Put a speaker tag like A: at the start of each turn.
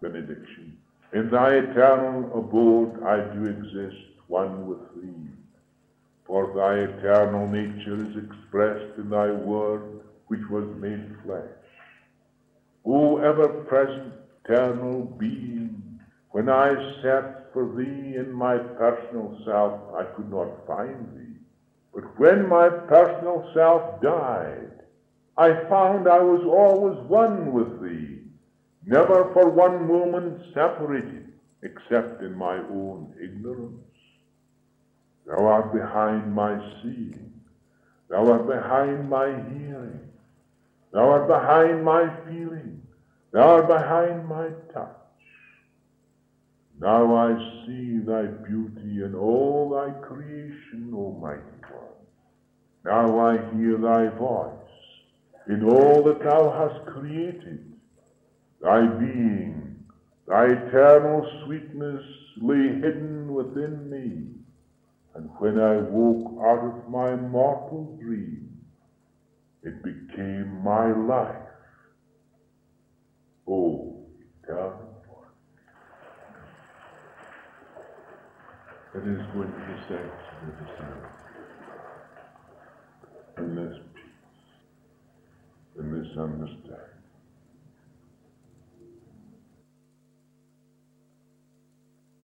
A: Benediction. In thy eternal abode I do exist, one with thee. For thy eternal nature is expressed in thy word, which was made flesh. O ever-present, eternal being, when I searched for thee in my personal self, I could not find thee. But when my personal self died, I found I was always one with thee, never for one moment separated, except in my own ignorance. Thou art behind my seeing, thou art behind my hearing, thou art behind my feeling, thou art behind my touch. Now I see thy beauty in all thy creation, Almighty One. Now I hear thy voice in all that thou hast created. Thy being, thy eternal sweetness lay hidden within me, and when I woke out of my mortal dream, it became my life, O Eternal One. It is going to be said with the sound. In this peace, in this understanding.